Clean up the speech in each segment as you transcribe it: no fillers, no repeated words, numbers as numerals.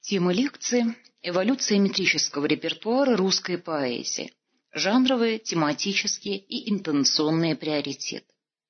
Тема лекции «Эволюция метрического репертуара русской поэзии. Жанровые, тематические и интонационные приоритеты».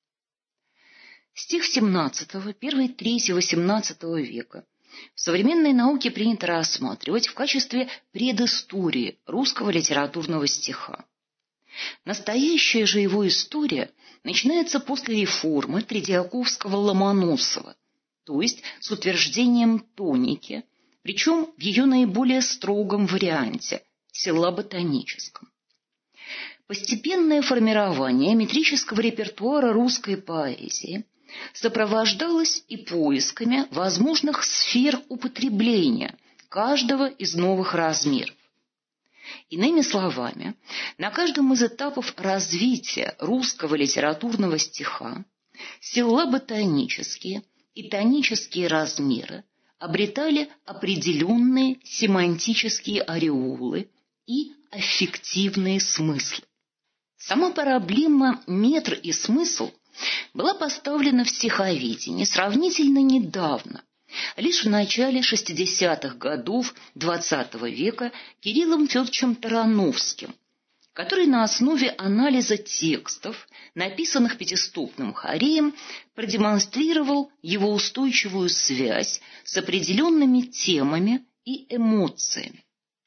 Стих XVII, первой трети XVIII века в современной науке принято рассматривать в качестве предыстории русского литературного стиха. Настоящая же его история начинается после реформы Тредиаковского-Ломоносова, то есть с утверждением тоники, причем в ее наиболее строгом варианте – силлабо-тоническом. Постепенное формирование метрического репертуара русской поэзии сопровождалось и поисками возможных сфер употребления каждого из новых размеров. Иными словами, на каждом из этапов развития русского литературного стиха силлабо-тонические и тонические размеры обретали определенные семантические ореолы и аффективные смыслы. Сама проблема метр и смысл была поставлена в стиховедении сравнительно недавно, лишь в начале 60-х годов XX века Кириллом Федоровичем Тарановским, который на основе анализа текстов, написанных пятистопным хореем, продемонстрировал его устойчивую связь с определенными темами и эмоциями.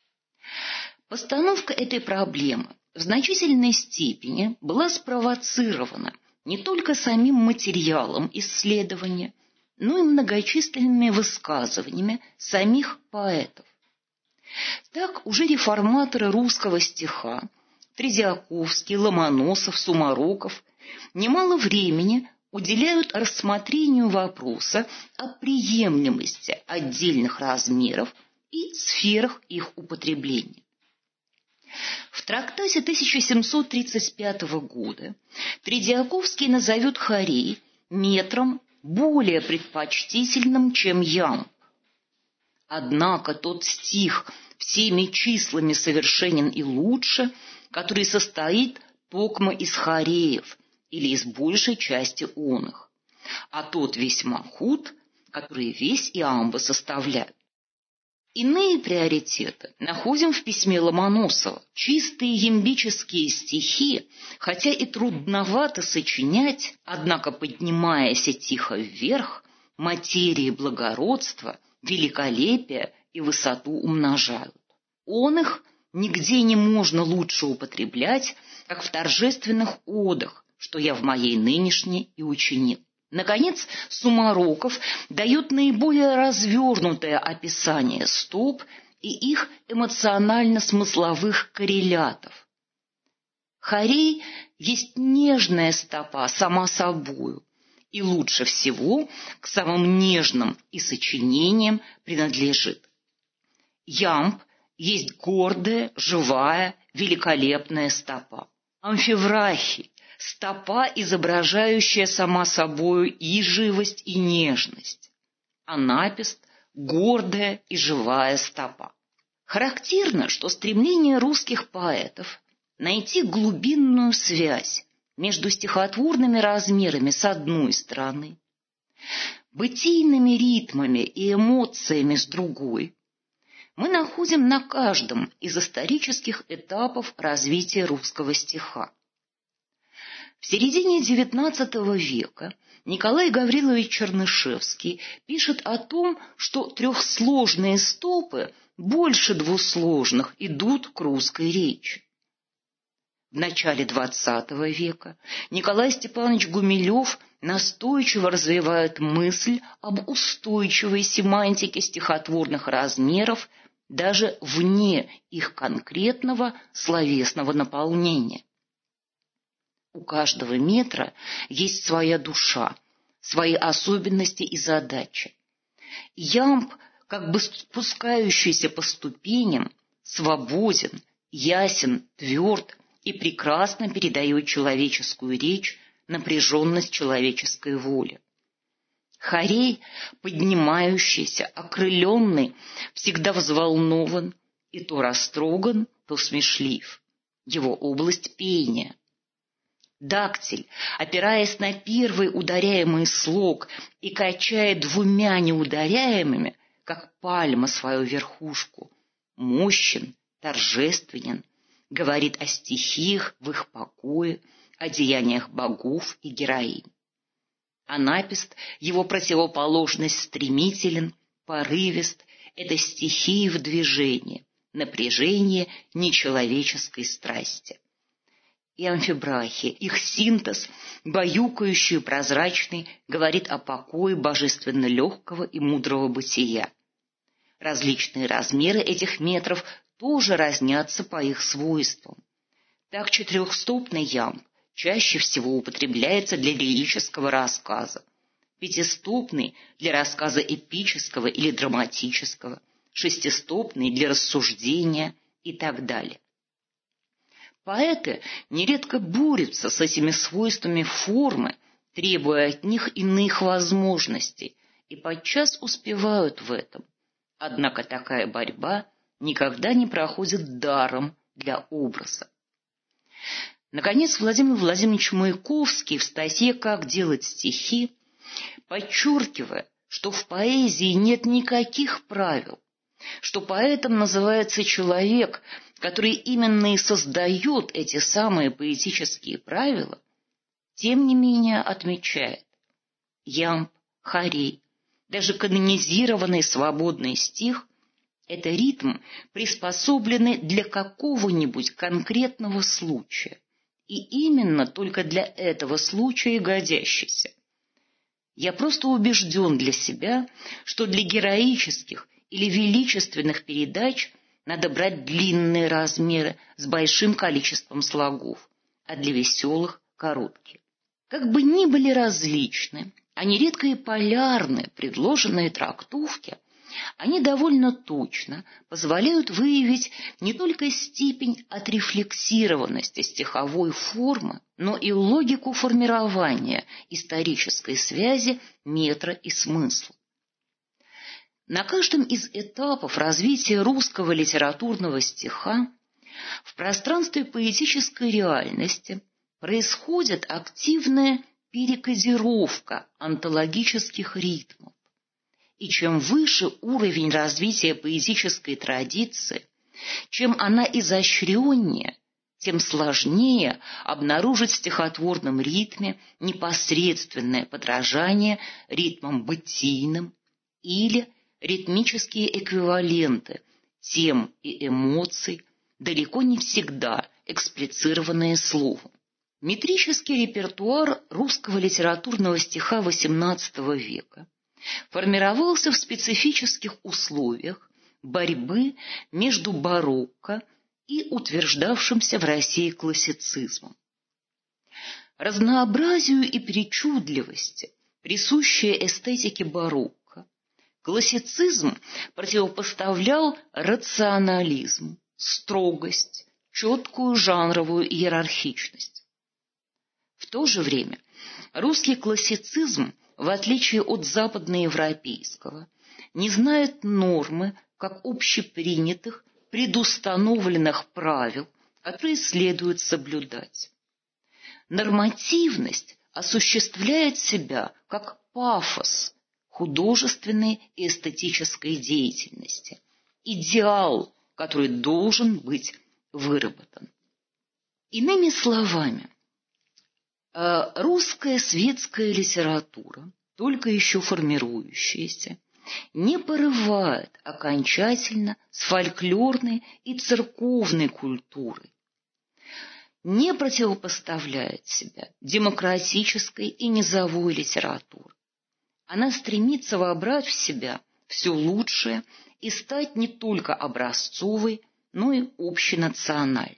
Постановка этой проблемы в значительной степени была спровоцирована не только самим материалом исследования, но и многочисленными высказываниями самих поэтов. Так уже реформаторы русского стиха Тредиаковский, Ломоносов, Сумароков немало времени уделяют рассмотрению вопроса о приемлемости отдельных размеров и сферах их употребления. В трактате 1735 года Тредиаковский назовет хорей метром более предпочтительным, чем ямб. Однако тот стих всеми числами совершенен и лучше, который состоит токмо из хореев или из большей части оных, а тот весьма худ, который весь иамбы составляют. Иные приоритеты находим в письме Ломоносова. Чистые ямбические стихи, хотя и трудновато сочинять, однако, поднимаясь тихо вверх, материи благородства, великолепия и высоту умножают. Он их нигде не можно лучше употреблять, как в торжественных одах, что я в моей нынешней и учинил. Наконец, Сумароков дает наиболее развернутое описание стоп и их эмоционально-смысловых коррелятов. Хорей есть нежная стопа сама собою, и лучше всего к самым нежным и сочинениям принадлежит. Ямб есть гордая, живая, великолепная стопа. Амфиврахий — стопа, изображающая сама собою и живость, и нежность. Анапест — гордая и живая стопа. Характерно, что стремление русских поэтов найти глубинную связь между стихотворными размерами с одной стороны, бытийными ритмами и эмоциями с другой, мы находим на каждом из исторических этапов развития русского стиха. В середине XIX века Николай Гаврилович Чернышевский пишет о том, что трехсложные стопы больше двусложных идут к русской речи. В начале XX века Николай Степанович Гумилев настойчиво развивает мысль об устойчивой семантике стихотворных размеров даже вне их конкретного словесного наполнения. У каждого метра есть своя душа, свои особенности и задачи. Ямб, как бы спускающийся по ступеням, свободен, ясен, тверд и прекрасно передает человеческую речь, напряженность человеческой воли. Хорей, поднимающийся, окрыленный, всегда взволнован и то растроган, то смешлив. Его область пения. Дактиль, опираясь на первый ударяемый слог и качая двумя неударяемыми, как пальма свою верхушку, мощен, торжественен, говорит о стихиях в их покое, о деяниях богов и героинь. Анапест, его противоположность, стремителен, порывист, это стихии в движении, напряжение нечеловеческой страсти. И амфибрахи, их синтез, баюкающий и прозрачный, говорит о покое божественно легкого и мудрого бытия. Различные размеры этих метров тоже разнятся по их свойствам. Так четырехстопный ямб чаще всего употребляется для лирического рассказа, пятистопный для рассказа эпического или драматического, шестистопный для рассуждения и так далее. Поэты нередко борются с этими свойствами формы, требуя от них иных возможностей, и подчас успевают в этом. Однако такая борьба никогда не проходит даром для образа. Наконец, Владимир Владимирович Маяковский в статье «Как делать стихи», подчеркивая, что в поэзии нет никаких правил, что поэтом называется человек, который именно и создает эти самые поэтические правила, тем не менее отмечает: ямб, хорей, даже канонизированный свободный стих — это ритм, приспособленный для какого-нибудь конкретного случая, и именно только для этого случая годящийся. Я просто убежден для себя, что для героических или величественных передач надо брать длинные размеры с большим количеством слогов, а для веселых — короткие. Как бы ни были различны, а нередко и полярны предложенные трактовки, они довольно точно позволяют выявить не только степень отрефлексированности стиховой формы, но и логику формирования исторической связи метра и смысла. На каждом из этапов развития русского литературного стиха в пространстве поэтической реальности происходит активная перекодировка онтологических ритмов. И чем выше уровень развития поэтической традиции, чем она изощреннее, тем сложнее обнаружить в стихотворном ритме непосредственное подражание ритмам бытийным или ритмические эквиваленты тем и эмоций, далеко не всегда эксплицированные словом. Метрический репертуар русского литературного стиха XVIII века формировался в специфических условиях борьбы между барокко и утверждавшимся в России классицизмом. Разнообразию и причудливости, присущие эстетике барокко, классицизм противопоставлял рационализм, строгость, четкую жанровую иерархичность. В то же время русский классицизм, в отличие от западноевропейского, не знает нормы как общепринятых, предустановленных правил, которые следует соблюдать. Нормативность осуществляет себя как пафос художественной и эстетической деятельности, идеал, который должен быть выработан. Иными словами, русская светская литература, только еще формирующаяся, не порывает окончательно с фольклорной и церковной культурой, не противопоставляет себя демократической и низовой литературе. Она стремится вобрать в себя все лучшее и стать не только образцовой, но и общенациональной.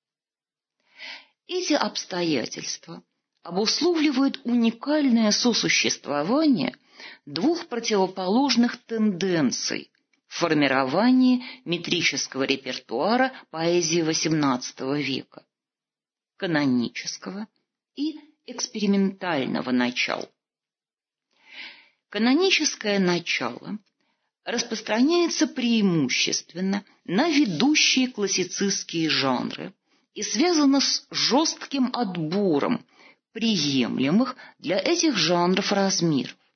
Эти обстоятельства обусловливают уникальное сосуществование двух противоположных тенденций в формировании метрического репертуара поэзии XVIII века – канонического и экспериментального начала. Каноническое начало распространяется преимущественно на ведущие классицистские жанры и связано с жестким отбором приемлемых для этих жанров размеров.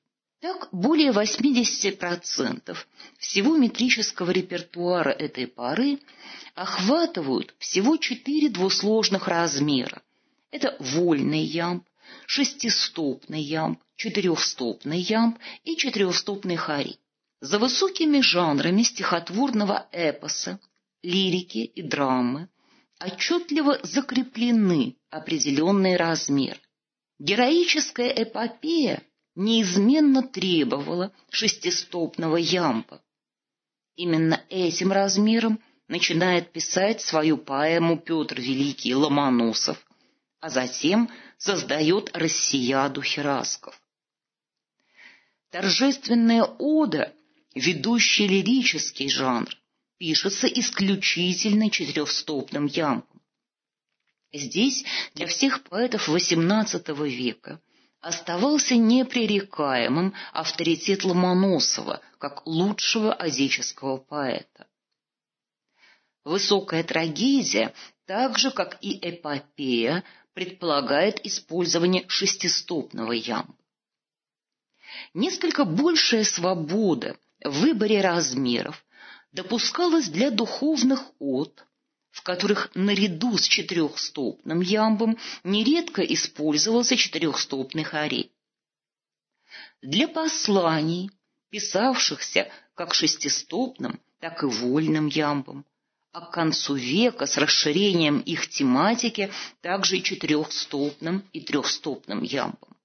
Так, более 80% всего метрического репертуара этой поры охватывают всего 4 двусложных размера. Это вольный ямб, шестистопный ямб, четырехстопный ямб и четырехстопный хорей. За высокими жанрами стихотворного эпоса, лирики и драмы отчетливо закреплены определенные размеры. Героическая эпопея неизменно требовала шестистопного ямба. Именно этим размером начинает писать свою поэму Петр Великий Ломоносов, а затем создает «Россияду» Херасков. Торжественная ода, ведущий лирический жанр, пишется исключительно четырехстопным ямбом. Здесь для всех поэтов XVIII века оставался непререкаемым авторитет Ломоносова как лучшего одесского поэта. Высокая трагедия, так же как и эпопея, предполагает использование шестистопного ямба. Несколько большая свобода в выборе размеров допускалась для духовных од, в которых наряду с четырехстопным ямбом нередко использовался четырехстопный хорей. Для посланий, писавшихся как шестистопным, так и вольным ямбом, а к концу века с расширением их тематики также четырехстопным и трехстопным ямбом.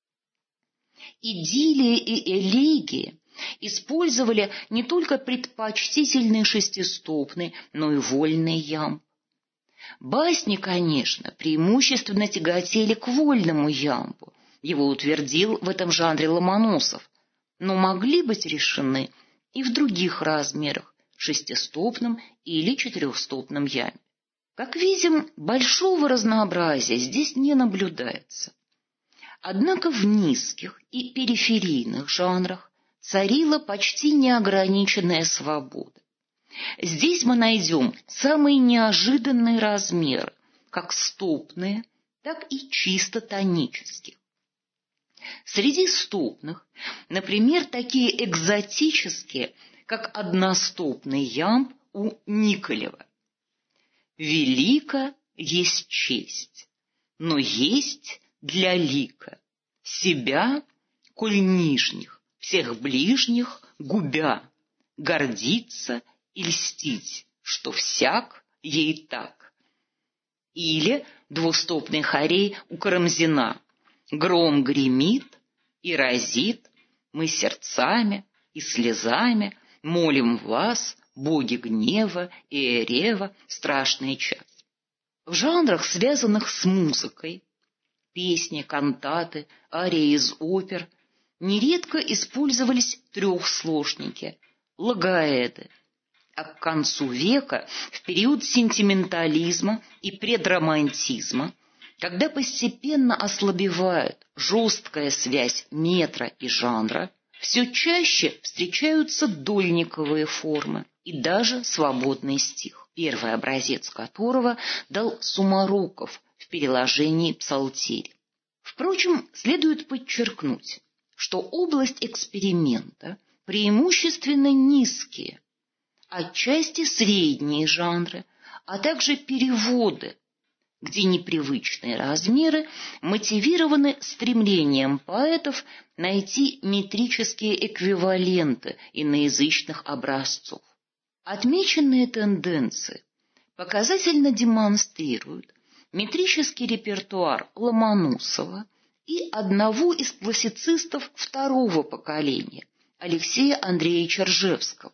Идиллии и элегии использовали не только предпочтительный шестистопный, но и вольный ямб. Басни, конечно, преимущественно тяготели к вольному ямбу, его утвердил в этом жанре Ломоносов, но могли быть решены и в других размерах, шестистопном или четырехстопном ямбе. Как видим, большого разнообразия здесь не наблюдается. Однако в низких и периферийных жанрах царила почти неограниченная свобода. Здесь мы найдем самые неожиданные размеры, как стопные, так и чисто тонические. Среди стопных, например, такие экзотические, как одностопный ямб у Николева. «Велика есть честь, но есть для лика себя, коль нижних, всех ближних губя, гордиться и льстить, что всяк ей так». Или двустопный хорей у Карамзина: «Гром гремит и разит, мы сердцами и слезами молим вас, боги гнева и эрева, страшный час». В жанрах, связанных с музыкой, песни, кантаты, арии из опер, нередко использовались трехсложники, логоэды, а к концу века, в период сентиментализма и предромантизма, когда постепенно ослабевает жесткая связь метра и жанра, все чаще встречаются дольниковые формы и даже свободный стих, первый образец которого дал Сумароков в переложении Псалтири. Впрочем, следует подчеркнуть, что область эксперимента преимущественно низкие, отчасти средние жанры, а также переводы, где непривычные размеры мотивированы стремлением поэтов найти метрические эквиваленты иноязычных образцов. Отмеченные тенденции показательно демонстрируют метрический репертуар Ломоносова и одного из классицистов второго поколения, Алексея Андреевича Ржевского.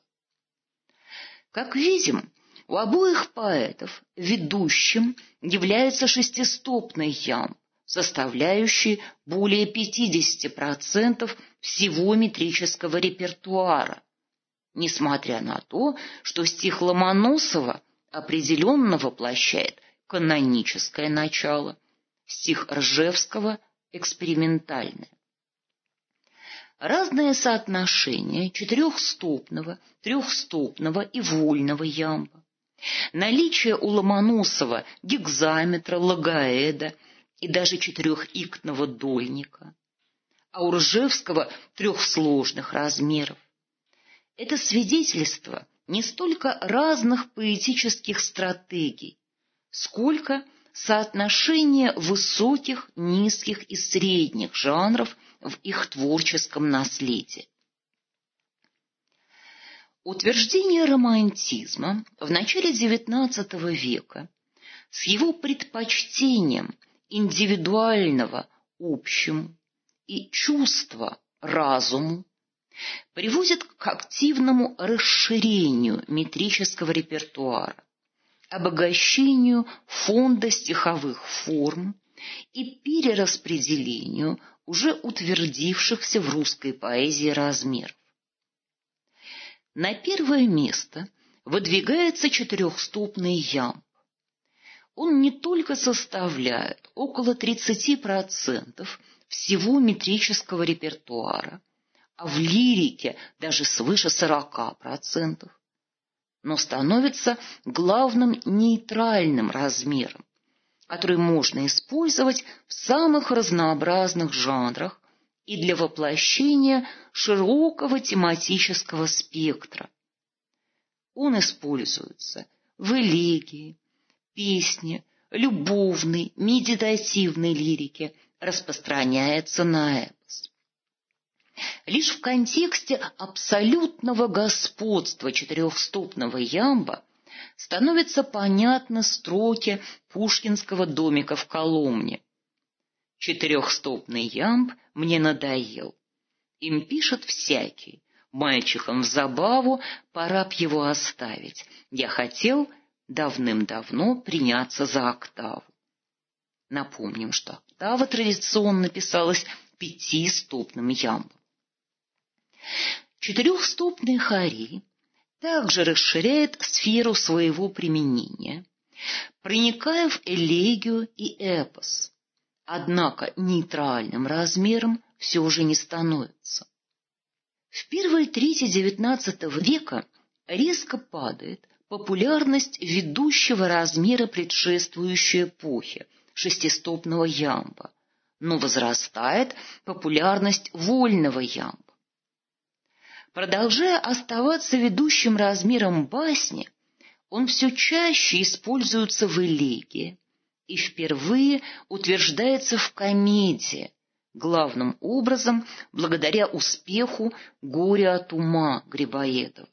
Как видим, у обоих поэтов ведущим является шестистопный ямб, составляющий более 50% всего метрического репертуара, несмотря на то, что стих Ломоносова определенно воплощает каноническое начало, стих Ржевского – экспериментальное. Разное соотношение четырехстопного, трехстопного и вольного ямба, наличие у Ломоносова гекзаметра, логоэда и даже четырехиктного дольника, а у Ржевского трехсложных размеров. Это свидетельство не столько разных поэтических стратегий, сколько соотношения высоких, низких и средних жанров в их творческом наследии. Утверждение романтизма в начале XIX века с его предпочтением индивидуального общему и чувства разуму приводит к активному расширению метрического репертуара, обогащению фонда стиховых форм и перераспределению уже утвердившихся в русской поэзии размеров. На первое место выдвигается четырехстопный ямб. Он не только составляет около 30% всего метрического репертуара, а в лирике даже свыше 40%, но становится главным нейтральным размером, который можно использовать в самых разнообразных жанрах и для воплощения широкого тематического спектра. Он используется в элегии, песне, любовной, медитативной лирике, распространяется на эпос. Лишь в контексте абсолютного господства четырехстопного ямба становятся понятны строки пушкинского домика в Коломне. «Четырехстопный ямб мне надоел. Им пишет всякий. Мальчикам в забаву, пора б его оставить. Я хотел давным-давно приняться за октаву». Напомним, что октава традиционно писалась пятистопным ямбом. Четырехстопный хорей также расширяет сферу своего применения, проникая в элегию и эпос, однако нейтральным размером все же не становится. В первой трети XIX века резко падает популярность ведущего размера предшествующей эпохи шестистопного ямба, но возрастает популярность вольного ямба. Продолжая оставаться ведущим размером басни, он все чаще используется в элегии и впервые утверждается в комедии, главным образом благодаря успеху «Горе от ума» Грибоедова.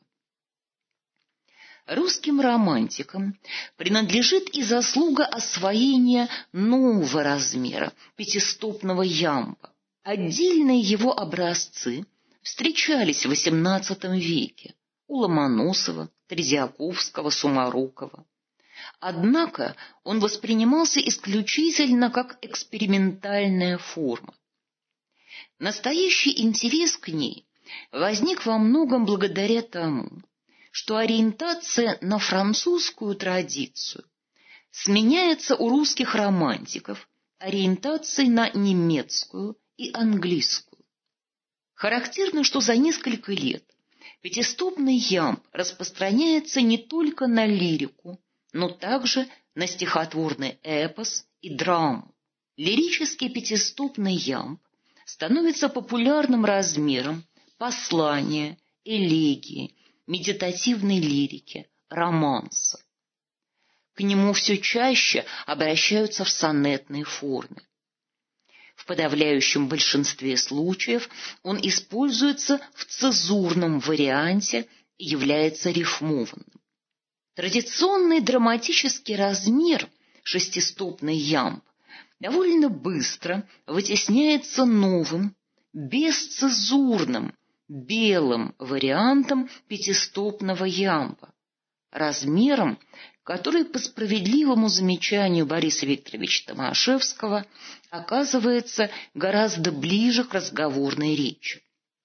Русским романтикам принадлежит и заслуга освоения нового размера пятистопного ямба. Отдельные его образцы встречались в XVIII веке у Ломоносова, Тредиаковского, Сумарокова. Однако он воспринимался исключительно как экспериментальная форма. Настоящий интерес к ней возник во многом благодаря тому, что ориентация на французскую традицию сменяется у русских романтиков ориентацией на немецкую и английскую. Характерно, что за несколько лет пятистопный ямб распространяется не только на лирику, но также на стихотворный эпос и драму. Лирический пятистопный ямб становится популярным размером послания, элегии, медитативной лирики, романса. К нему все чаще обращаются в сонетной форме. В подавляющем большинстве случаев он используется в цезурном варианте и является рифмованным. Традиционный драматический размер шестистопный ямб довольно быстро вытесняется новым, бесцезурным, белым вариантом пятистопного ямба, размером, который, по справедливому замечанию Бориса Викторовича Томашевского, оказывается гораздо ближе к разговорной речи.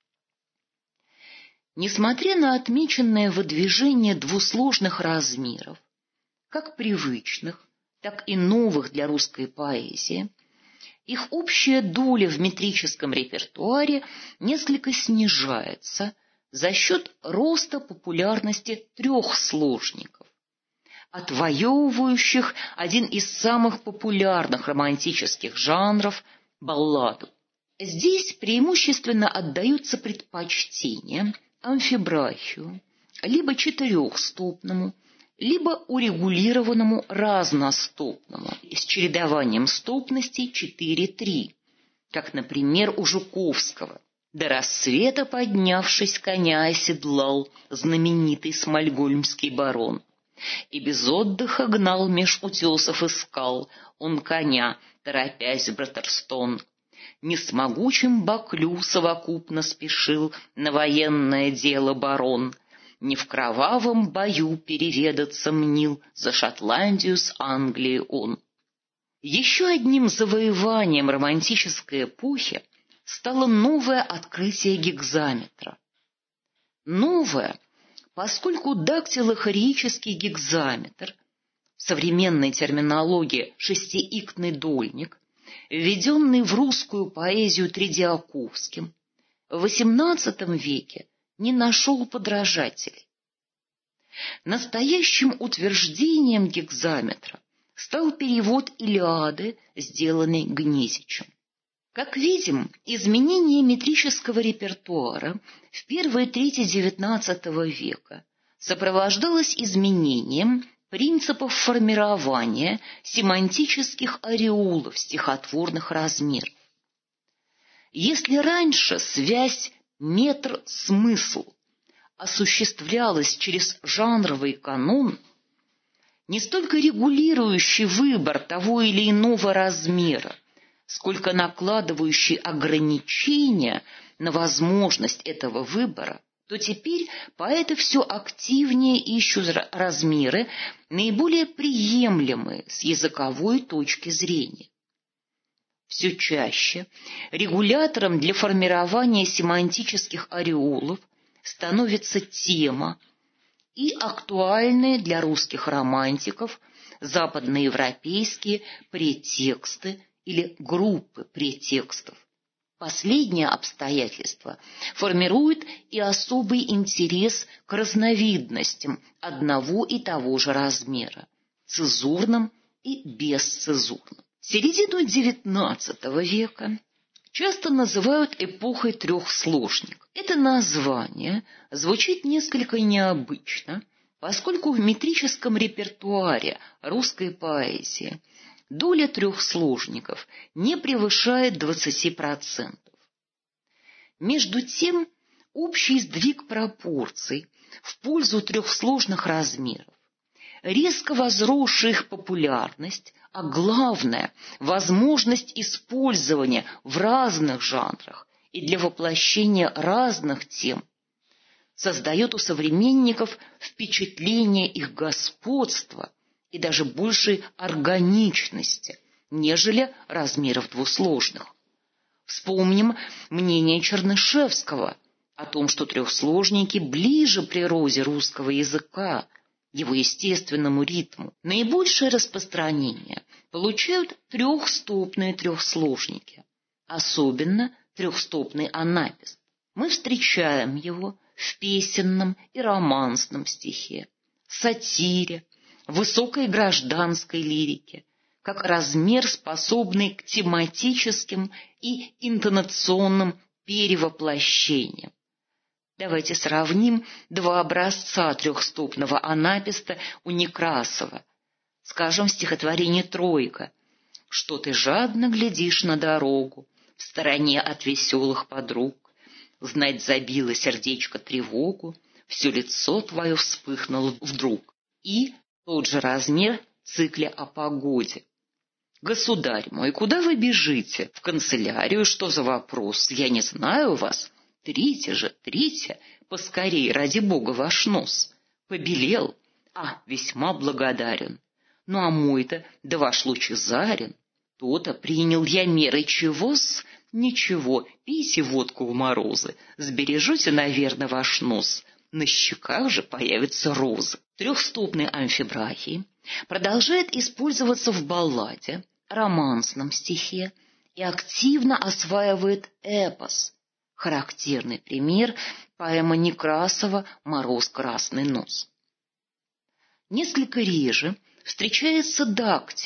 Несмотря на отмеченное выдвижение двусложных размеров, как привычных, так и новых для русской поэзии, их общая доля в метрическом репертуаре несколько снижается за счет роста популярности трехсложников, отвоевывающих один из самых популярных романтических жанров – балладу. Здесь преимущественно отдаются предпочтение амфибрахию, либо четырехстопному, либо урегулированному разностопному с чередованием стопностей 4-3, как, например, у Жуковского. До рассвета, поднявшись, коня оседлал знаменитый смольгольмский барон, и без отдыха гнал меж утесов и скал он коня, торопясь в Братерстон. Не с могучим Баклю совокупно спешил на военное дело барон, не в кровавом бою переведаться мнил за Шотландию с Англией он. Еще одним завоеванием романтической эпохи стало новое открытие гекзаметра. Новое, поскольку дактилохореический гекзаметр, в современной терминологии шестииктный дольник, введенный в русскую поэзию Тредиаковским, в XVIII веке не нашел подражателей. Настоящим утверждением гекзаметра стал перевод «Илиады», сделанный Гнесичем. Как видим, изменение метрического репертуара в первой трети XIX века сопровождалось изменением принципов формирования семантических ореолов стихотворных размеров. Если раньше связь метр-смысл осуществлялась через жанровый канон, не столько регулирующий выбор того или иного размера, сколько накладывающий ограничения на возможность этого выбора, то теперь поэты все активнее ищут размеры, наиболее приемлемые с языковой точки зрения. Все чаще регулятором для формирования семантических ореолов становится тема и актуальные для русских романтиков западноевропейские претексты или группы претекстов. Последнее обстоятельство формирует и особый интерес к разновидностям одного и того же размера – цезурным и бесцезурным. Середину XIX века часто называют эпохой трехсложник. Это название звучит несколько необычно, поскольку в метрическом репертуаре русской поэзии доля трехсложников не превышает 20%. Между тем, общий сдвиг пропорций в пользу трехсложных размеров, резко возросшая их популярность, а главное – возможность использования в разных жанрах и для воплощения разных тем, создает у современников впечатление их господства и даже большей органичности, нежели размеров двусложных. Вспомним мнение Чернышевского о том, что трехсложники ближе природе русского языка, его естественному ритму. Наибольшее распространение получают трехстопные трехсложники, особенно трехстопный анапест. Мы встречаем его в песенном и романсном стихе, сатире, высокой гражданской лирике, как размер, способный к тематическим и интонационным перевоплощениям. Давайте сравним два образца трехстопного анапеста у Некрасова. Скажем, в стихотворении «Тройка». «Что ты жадно глядишь на дорогу, в стороне от веселых подруг, знать забило сердечко тревогу, все лицо твое вспыхнуло вдруг». И тот же размер в цикле о погоде. «Государь мой, куда вы бежите? В канцелярию, что за вопрос? Я не знаю вас. Трите же, трите, поскорей, ради бога, ваш нос. Побелел, весьма благодарен. Ну, а мой-то, да ваш лучезарен. То-то принял я меры чего-с? Ничего, пейте водку в морозы, сбережете, наверное, ваш нос. На щеках же появятся розы». Трехстопный амфибрахий продолжает использоваться в балладе, романсном стихе и активно осваивает эпос. Характерный пример – поэма Некрасова «Мороз красный нос». Несколько реже встречается дактиль,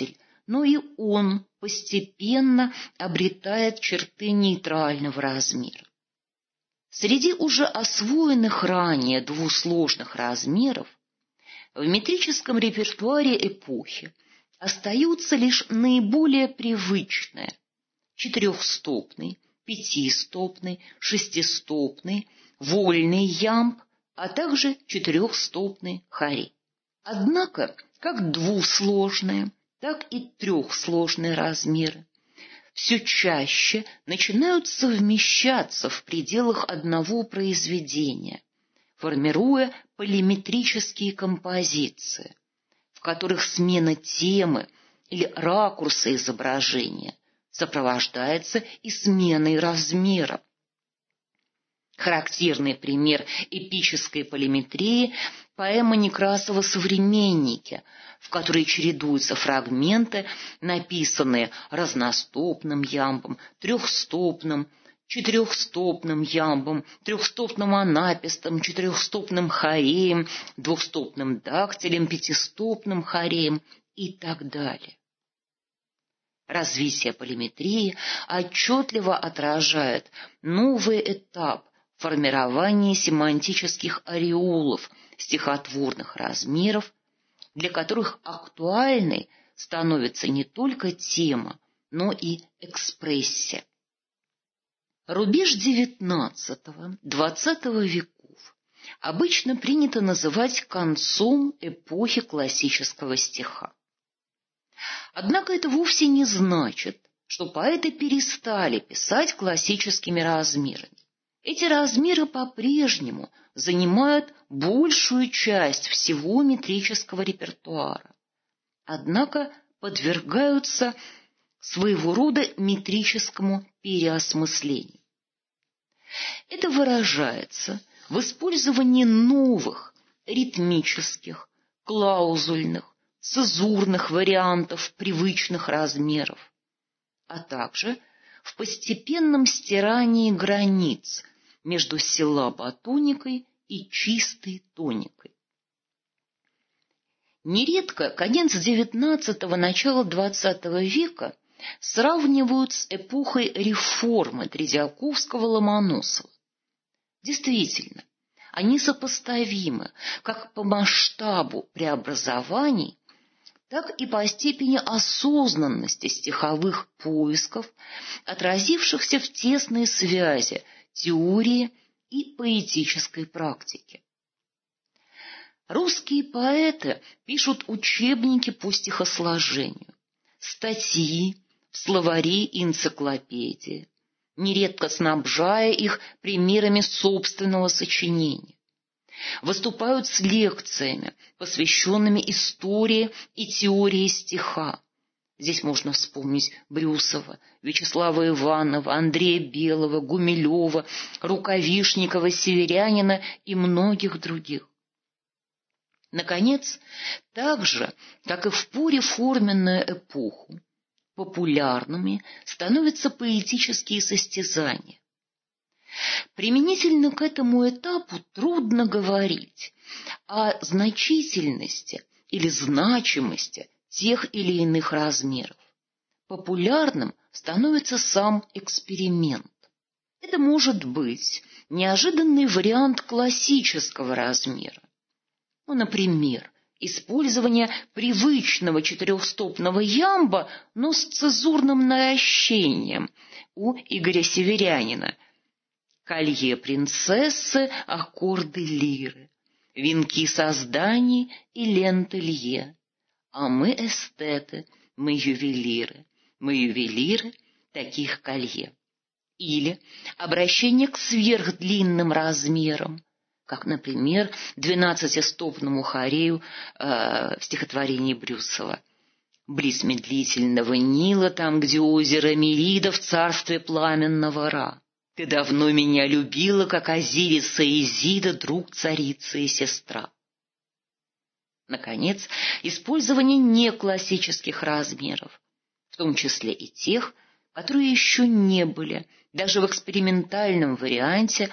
но и он постепенно обретает черты нейтрального размера. Среди уже освоенных ранее двусложных размеров в метрическом репертуаре эпохи остаются лишь наиболее привычные – четырехстопный, пятистопный, шестистопный, вольный ямб, а также четырехстопный хорей. Однако как двусложные, так и трехсложные размеры все чаще начинают совмещаться в пределах одного произведения, формируя полиметрические композиции, в которых смена темы или ракурса изображения сопровождается и сменой размера. Характерный пример эпической полиметрии – поэма Некрасова «Современники», в которой чередуются фрагменты, написанные разностопным ямбом, трехстопным, четырехстопным ямбом, трехстопным анапистом, четырехстопным хореем, двухстопным дактилем, пятистопным хореем и так далее. Развитие полиметрии отчетливо отражает новый этап формирования семантических ореолов стихотворных размеров, для которых актуальной становится не только тема, но и экспрессия. Рубеж XIX-XX веков обычно принято называть концом эпохи классического стиха. Однако это вовсе не значит, что поэты перестали писать классическими размерами. Эти размеры по-прежнему занимают большую часть всего метрического репертуара, однако подвергаются своего рода метрическому переосмыслению. Это выражается в использовании новых ритмических, клаузульных, цезурных вариантов привычных размеров, а также в постепенном стирании границ между силлаботоникой и чистой тоникой. Нередко конец XIX – начало XX века сравнивают с эпохой реформы Тредиаковского-Ломоносова. Действительно, они сопоставимы как по масштабу преобразований, так и по степени осознанности стиховых поисков, отразившихся в тесной связи теории и поэтической практики. Русские поэты пишут учебники по стихосложению, статьи в словари и энциклопедии, нередко снабжая их примерами собственного сочинения. Выступают с лекциями, посвященными истории и теории стиха. Здесь можно вспомнить Брюсова, Вячеслава Иванова, Андрея Белого, Гумилева, Рукавишникова, Северянина и многих других. Наконец, так же, как и в пореформенную эпоху, популярными становятся поэтические состязания. Применительно к этому этапу трудно говорить о значительности или значимости тех или иных размеров. Популярным становится сам эксперимент. Это может быть неожиданный вариант классического размера. Например, использование привычного четырехстопного ямба, но с цезурным наращением у Игоря Северянина. Колье принцессы, аккорды лиры, венки созданий и ленты лье. А мы эстеты, мы ювелиры таких колье. Или обращение к сверхдлинным размерам, как, например, 12-стопному хорею в стихотворении Брюсова. Близ медлительного Нила, там, где озеро Мерида, в царстве пламенного Ра. Ты давно меня любила, как Азириса и Изида, друг царицы и сестра. Наконец, использование неклассических размеров, в том числе и тех, которые еще не были, даже в экспериментальном варианте,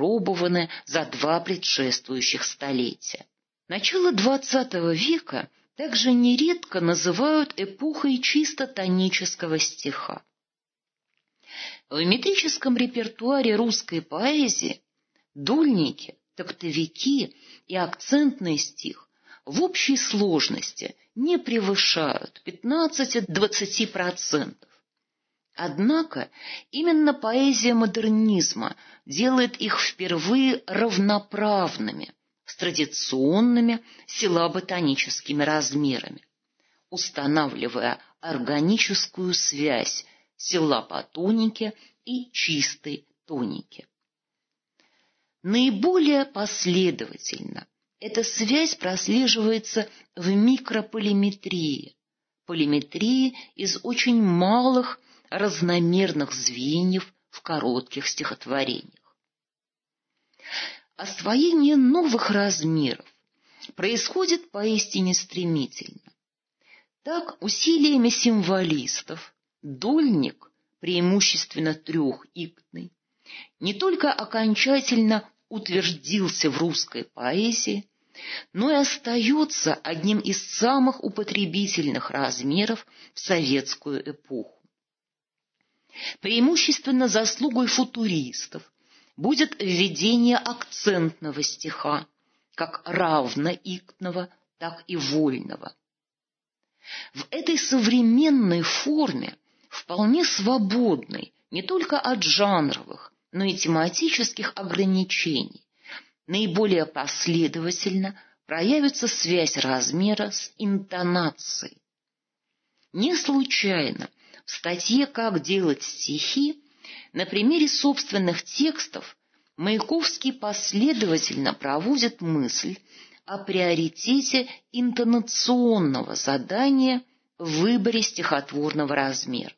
опробованы за 2 предшествующих столетия. Начало XX века также нередко называют эпохой чисто тонического стиха. В метрическом репертуаре русской поэзии дульники, тактовики и акцентный стих в общей сложности не превышают 15–20%. Однако именно поэзия модернизма делает их впервые равноправными с традиционными силлабо-тоническими размерами, устанавливая органическую связь силлабо-тоники и чистой тоники. Наиболее последовательно эта связь прослеживается в микрополиметрии, полиметрии из очень малых разномерных звеньев в коротких стихотворениях. Освоение новых размеров происходит поистине стремительно. Так, усилиями символистов дольник, преимущественно трехиктный, не только окончательно утвердился в русской поэзии, но и остается одним из самых употребительных размеров в советскую эпоху. Преимущественно заслугой футуристов будет введение акцентного стиха, как равноиктного, так и вольного. В этой современной форме, вполне свободной не только от жанровых, но и тематических ограничений, наиболее последовательно проявится связь размера с интонацией. Не случайно в статье «Как делать стихи» на примере собственных текстов Маяковский последовательно проводит мысль о приоритете интонационного задания в выборе стихотворного размера.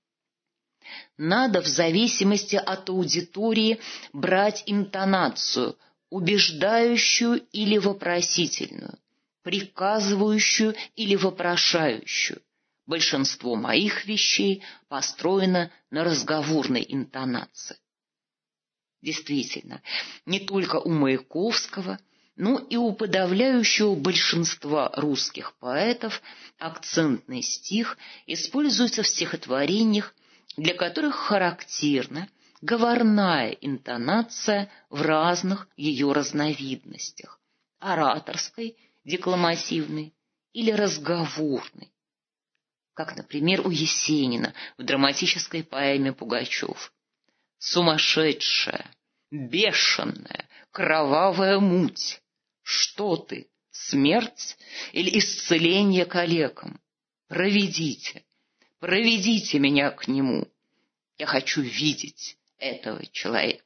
Надо в зависимости от аудитории брать интонацию, убеждающую или вопросительную, приказывающую или вопрошающую. Большинство моих вещей построено на разговорной интонации. Действительно, не только у Маяковского, но и у подавляющего большинства русских поэтов акцентный стих используется в стихотворениях, для которых характерна говорная интонация в разных ее разновидностях – ораторской, декламативной или разговорной, как, например, у Есенина в драматической поэме «Пугачев». «Сумасшедшая, бешеная, кровавая муть! Что ты, смерть или исцеление калекам? Проведите, проведите меня к нему. Я хочу видеть этого человека».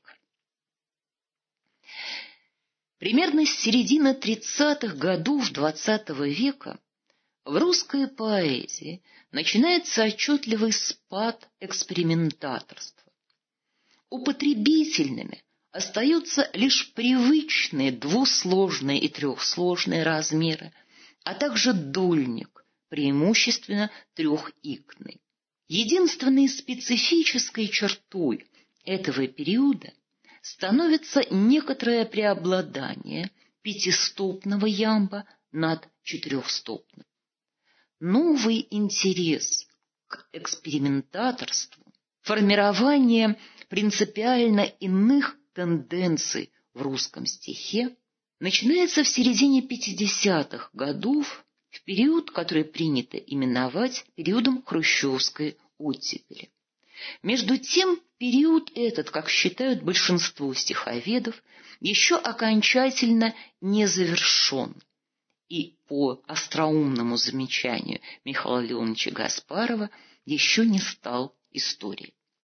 Примерно с середины 30-х годов XX века в русской поэзии начинается отчетливый спад экспериментаторства. Употребительными остаются лишь привычные двусложные и трехсложные размеры, а также дольник, преимущественно трехиктный. Единственной специфической чертой этого периода становится некоторое преобладание пятистопного ямба над четырехстопным. Новый интерес к экспериментаторству, формирование принципиально иных тенденций в русском стихе начинается в середине 50-х годов, в период, который принято именовать периодом хрущевской оттепели. Между тем, период этот, как считают большинство стиховедов, еще окончательно не завершен. И по остроумному замечанию Михаила Леоновича Гаспарова еще не стал историей.